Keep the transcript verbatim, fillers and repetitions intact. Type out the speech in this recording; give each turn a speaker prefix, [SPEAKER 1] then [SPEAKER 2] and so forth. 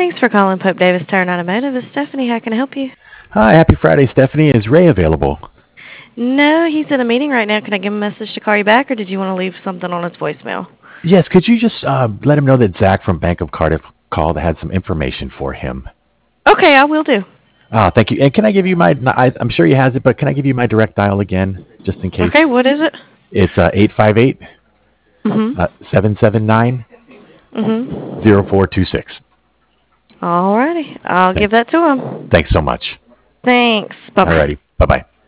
[SPEAKER 1] Thanks for calling Pope Davis Turn Automotive. It's Stephanie. How can I help you?
[SPEAKER 2] Hi, happy Friday, Stephanie. Is Ray available?
[SPEAKER 1] No, he's in a meeting right now. Can I give him a message to call you back, or did you want to leave something on his voicemail?
[SPEAKER 2] Yes, could you just uh, let him know that Zach from Bank of Cardiff called, had some information for him?
[SPEAKER 1] Okay, I will do.
[SPEAKER 2] Oh, thank you. And can I give you my, I, I'm sure he has it, but can I give you my direct dial again, just in case?
[SPEAKER 1] Okay, what is it?
[SPEAKER 2] It's uh, eight five eight,
[SPEAKER 1] Mm-hmm.
[SPEAKER 2] seven seven nine,
[SPEAKER 1] Mm-hmm.
[SPEAKER 2] zero four two six.
[SPEAKER 1] All righty. I'll
[SPEAKER 2] Thank,
[SPEAKER 1] give that to him.
[SPEAKER 2] thanks so much.
[SPEAKER 1] Thanks. Bye-bye.
[SPEAKER 2] Alrighty, bye-bye.